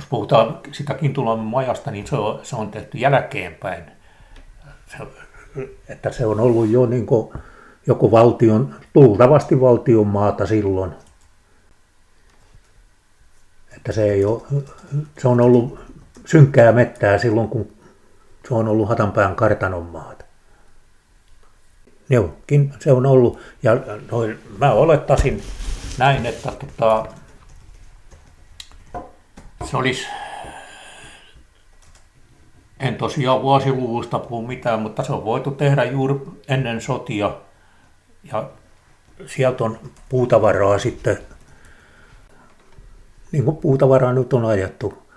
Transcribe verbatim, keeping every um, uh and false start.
puhutaan sitä Kintulan majasta, niin se on, se on tehty jälkeenpäin. Se, että se on ollut jo niin kuin joku valtion, luultavasti valtion maata silloin. Että se, ei ole, se on ollut synkkää mettää silloin, kun se on ollut Hatanpään kartanon maata. Neukin se on ollut, ja noin, mä olettaisin näin, että tota, se olisi, en tosiaan vuosiluvusta puhu mitään, mutta se on voitu tehdä juuri ennen sotia, ja sieltä on puutavaraa sitten, niin kuin puutavaraa nyt on ajettu